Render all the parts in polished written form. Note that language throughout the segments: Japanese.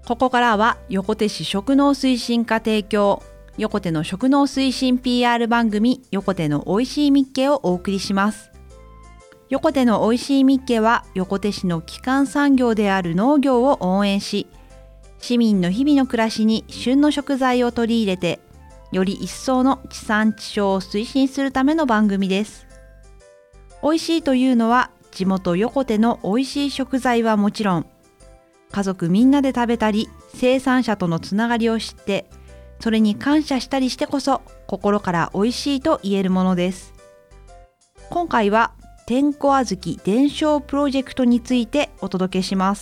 ここからは横手市食農推進課提供、横手の食農推進 PR 番組横手のおいしいみっけをお送りします。横手のおいしいみっけは横手市の基幹産業である農業を応援し、市民の日々の暮らしに旬の食材を取り入れて、より一層の地産地消を推進するための番組です。おいしいというのは地元横手のおいしい食材はもちろん、家族みんなで食べたり、生産者とのつながりを知って、それに感謝したりしてこそ、心からおいしいと言えるものです。今回は、天子あずき伝承プロジェクトについてお届けします。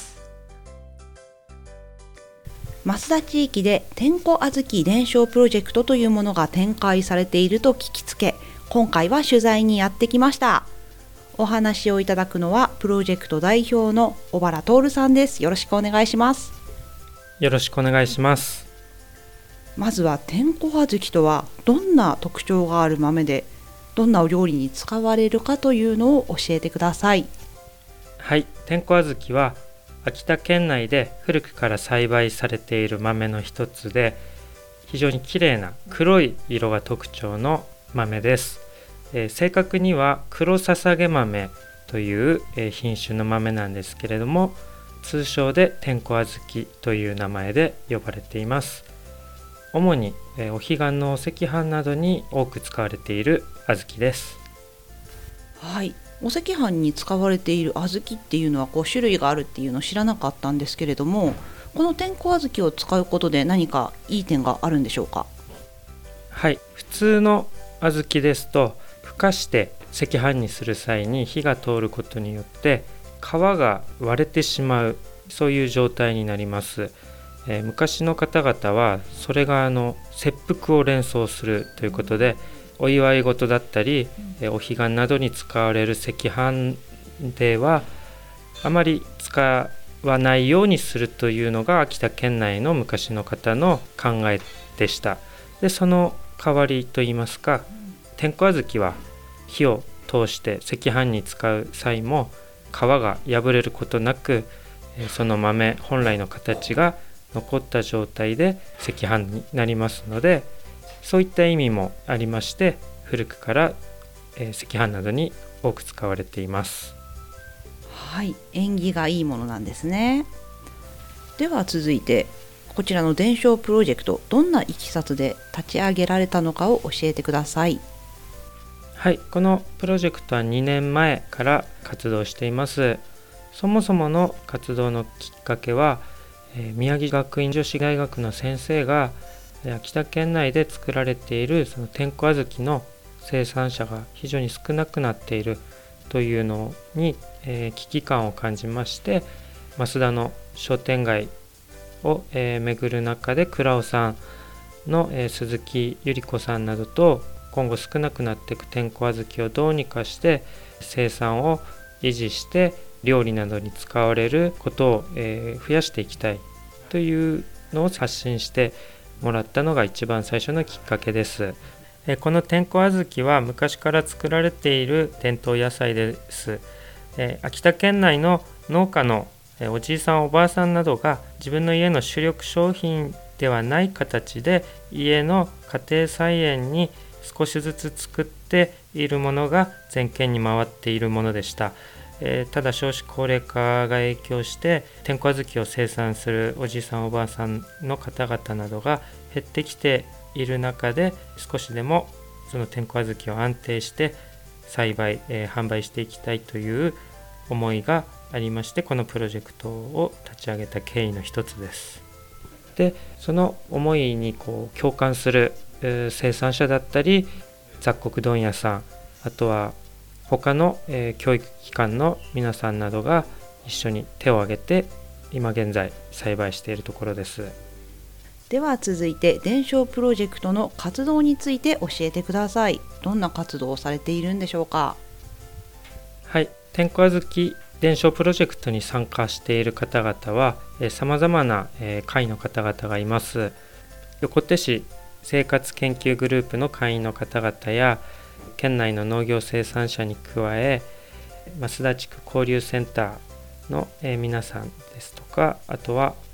増田地域で天子あずき伝承プロジェクトというものが展開されていると聞きつけ、今回は取材にやってきました。お話をいただくのはプロジェクト代表の小原徹さんです。よろしくお願いします。 よろしくお願いします。 まずは天子あずきとはどんな特徴がある豆で、どんなお料理に使われるかというのを教えてください。 はい、天子あずきは秋田県内で古くから栽培されている豆の一つで、非常に綺麗な黒い色が特徴の豆です。正確には黒ささげ豆という品種の豆なんですけれども、通称で天子あずきという名前で呼ばれています。主にお彼岸のお赤飯などに多く使われている小豆です。 はい、お赤飯に使われている小豆っていうのは種類があるっていうのを知らなかったんですけれども、この天子あずきを使うことで何かいい点があるんでしょうか？ はい、普通の小豆ですとふかして赤飯にする際に火が通ることによって皮が割れてしまう、そういう状態になります。昔の方々はそれが切腹を連想するということで、お祝い事だったりお彼岸などに使われる赤飯ではあまり使わないようにするというのが秋田県内の昔の方の考えでした。でその代わりといいますか、天子あずきは火を通して赤飯に使う際も皮が破れることなく、その豆本来の形が残った状態で赤飯になりますので、そういった意味もありまして、古くから赤飯などに多く使われています。 はい、縁起がいいものなんですね。では続いて、こちらの伝承プロジェクト、どんないきさつで立ち上げられたのかを教えてください。 はい、このプロジェクトは2年前から活動しています。そもそもの活動のきっかけは、宮城学院女子大学の先生が秋田県内で作られているその天子あずきの生産者が非常に少なくなっているというのに、危機感を感じまして、増田の商店街を、巡る中で倉尾さんの、鈴木百合子さんなどと、今後少なくなっていく天子あずきをどうにかして生産を維持して料理などに使われることを、増やしていきたいというのを発信してもらったのが一番最初のきっかけです。この天子あずきは昔から作られている伝統野菜です。秋田県内の農家のおじいさんおばあさんなどが自分の家の主力商品ではない形で家の家庭菜園に少しずつ作っているものが全県に回っているものでした。ただ少子高齢化が影響して天子あずきを生産するおじいさんおばあさんの方々などが減ってきている中で、少しでもその天子あずきを安定して栽培、販売していきたいという思いがありまして、このプロジェクトを立ち上げた経緯の一つです。でその思いに共感する生産者だったり雑穀問屋さん、あとは他の、教育機関の皆さんなどが一緒に手を挙げて今現在栽培しているところです。 では続いて伝承プロジェクトの活動について教えてください。どんな活動をされているんでしょうか？ はい、天子あずき伝承プロジェクトに参加している方々はさまざまな会の方々がいます。横手市生活研究グループの会員の方々や県内の農業生産者に加え、増田地区交流センターの皆さんですとか、あとは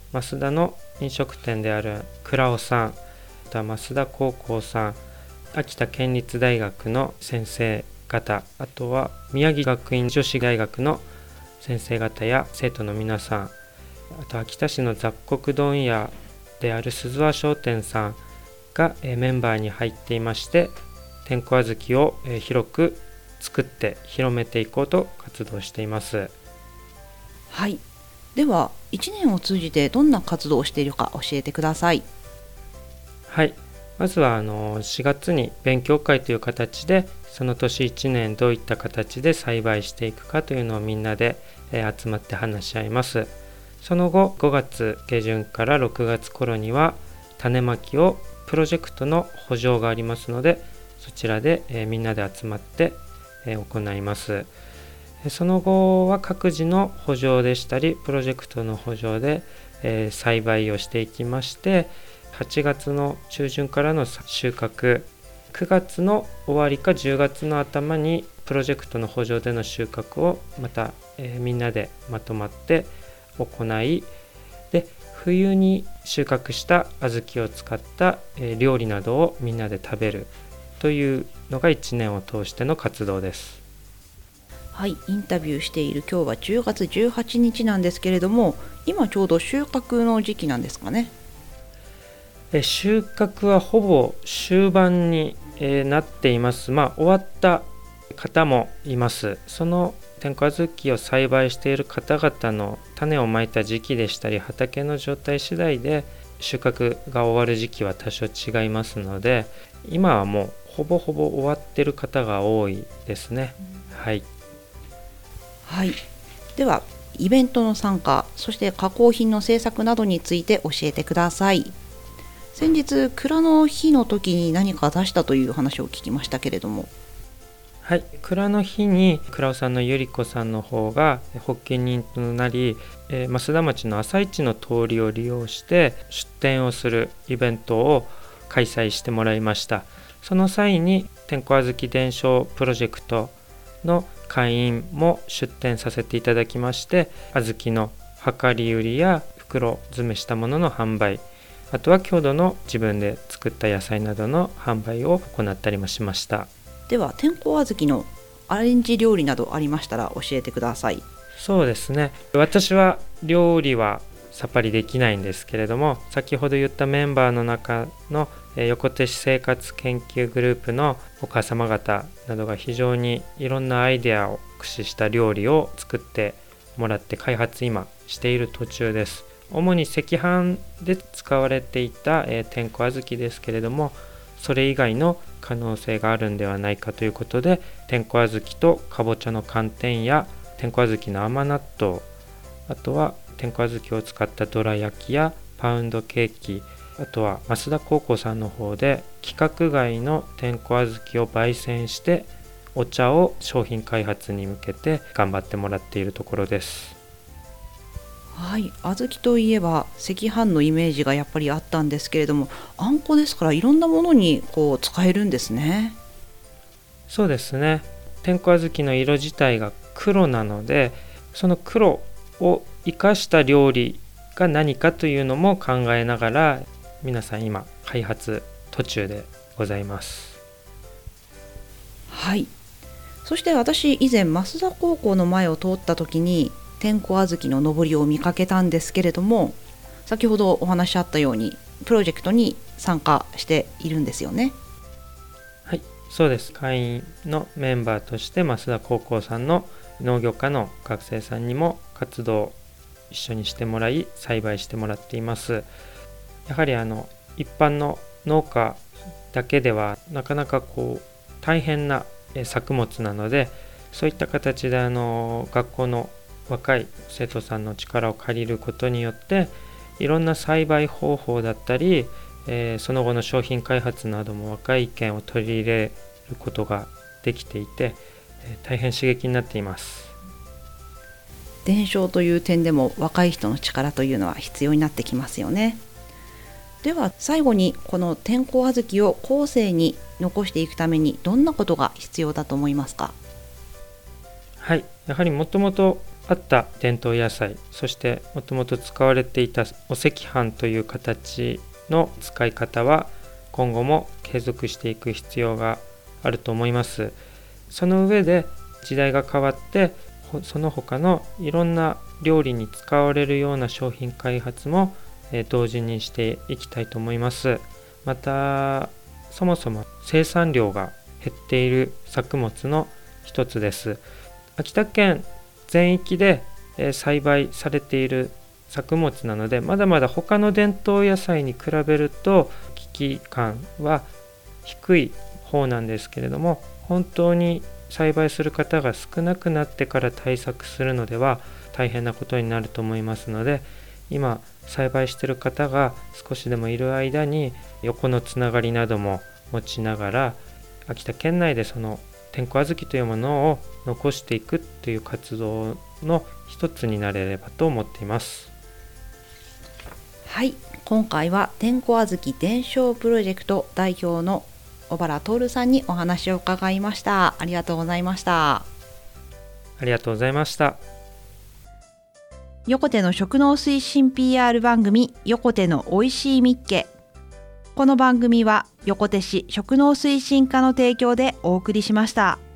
増田の飲食店である倉尾さん、あとは増田高校さん、秋田県立大学の先生方、あとは宮城学院女子大学の先生方や生徒の皆さん、あと秋田市の雑穀問屋である鈴和商店さんがメンバーに入っていまして、天候小豆を広く作って広めていこうと活動しています。 はい、では1年を通じてどんな活動をしているか教えてください。 はい、まずは4月に勉強会という形で、その年1年どういった形で栽培していくかというのをみんなで集まって話し合います。その後5月下旬から6月頃には種まきをプロジェクトの補助がありますので、そちらでみんなで集まって行います。その後は各自の補助でしたりプロジェクトの補助で栽培をしていきまして、8月の中旬からの収穫、9月の終わりか10月の頭にプロジェクトの補助での収穫をまたみんなでまとまって行い、で冬に収穫した小豆を使った料理などをみんなで食べるというのが1年を通しての活動です。 はい、インタビューしている今日は10月18日なんですけれども、今ちょうど収穫の時期なんですかね。 収穫はほぼ終盤になっています。終わった方もいます。その天候小豆を栽培している方々の種をまいた時期でしたり畑の状態次第で収穫が終わる時期は多少違いますので、今はもうほぼほぼ終わっている方が多いですね。はい、 はい、ではイベントの参加、そして加工品の制作などについて教えてください。先日蔵の日の時に何か出したという話を聞きましたけれども。 はい、蔵の日に倉尾さんのゆり子さんの方が発起人となり、増田町の朝市の通りを利用して出店をするイベントを開催してもらいました。その際に天候小豆伝承プロジェクトの会員も出店させていただきまして、小豆の量り売りや袋詰めしたものの販売、あとは郷土の自分で作った野菜などの販売を行ったりもしました。 では天候小豆のアレンジ料理などありましたら教えてください。 そうですね、私は料理はさっぱりできないんですけれども、先ほど言ったメンバーの中の横手市生活研究グループのお母様方などが非常にいろんなアイデアを駆使した料理を作ってもらって開発今している途中です。主に赤飯で使われていた天候小豆ですけれども、それ以外の可能性があるんではないかということで、天候小豆とかぼちゃの寒天や天候小豆の甘納豆、あとは天候小豆を使ったどら焼きやパウンドケーキ、あとは増田高校さんの方で規格外の天候小豆を焙煎してお茶を商品開発に向けて頑張ってもらっているところです。 はい、小豆といえば赤飯のイメージがやっぱりあったんですけれども、あんこですからいろんなものに使えるんですね。 そうですね、天候小豆の色自体が黒なので、その黒を生かした料理が何かというのも考えながら皆さん今開発途中でございます。 はい、そして私以前増田高校の前を通った時に天候小豆の上りを見かけたんですけれども、先ほどお話あったようにプロジェクトに参加しているんですよね。 はい、そうです。会員のメンバーとして増田高校さんの農業科の学生さんにも活動一緒にしてもらい栽培してもらっています。やはり一般の農家だけではなかなか大変な作物なので、そういった形で学校の若い生徒さんの力を借りることによっていろんな栽培方法だったり、その後の商品開発なども若い意見を取り入れることができていて、大変刺激になっています。 伝承という点でも若い人の力というのは必要になってきますよね。では最後にこの天候小豆を後世に残していくためにどんなことが必要だと思いますか？ はい、やはりもともとあった伝統野菜、そしてもともと使われていたお赤飯という形の使い方は今後も継続していく必要があると思います。その上で時代が変わってその他のいろんな料理に使われるような商品開発も同時にしていきたいと思います。またそもそも生産量が減っている作物の一つです。秋田県全域で栽培されている作物なので、まだまだ他の伝統野菜に比べると危機感は低い方なんですけれども、本当に栽培する方が少なくなってから対策するのでは大変なことになると思いますので、今栽培している方が少しでもいる間に横のつながりなども持ちながら、秋田県内でその天候小豆というものを残していくという活動の一つになれればと思っています。 はい、今回は天候小豆伝承プロジェクト代表の小原徹さんにお話を伺いました。ありがとうございました。 ありがとうございました。 横手の食農推進 PR 番組横手のおいしいみっけ。この番組は横手市食農推進課の提供でお送りしました。